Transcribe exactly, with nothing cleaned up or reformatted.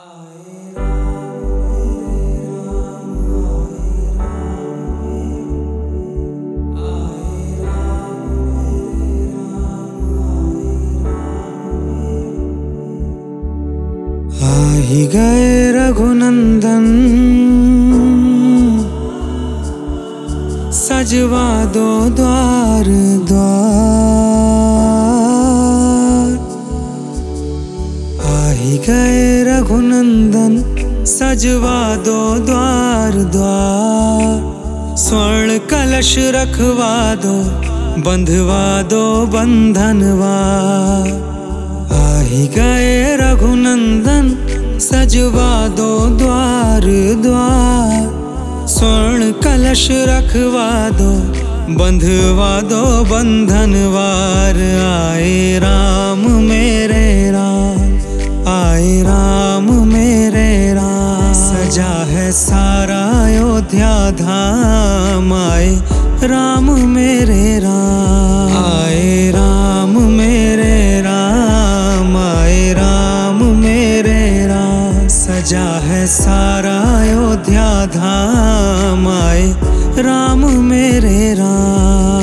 ही गए रघुनंदन, सजवा दो द्वार द्वार। आ ही गए रघुनंदन, सजवा दो द्वार द्वार। स्वर्ण कलश रखवा दो, बंधवा दो बंधनवार। आ ही गए रघुनंदन, सजवा दो द्वार द्वार। स्वर्ण कलश रखवा दो, बंधवा दो बंधनवार। आए राम मेरे राम, आए राम मेरे राम। सजा है सारा अयोध्या धाम, आए राम मेरे राम। आए राम मेरे राम, आए राम मेरे राम। सजा है सारा अयोध्या धाम, आए राम मेरे राम।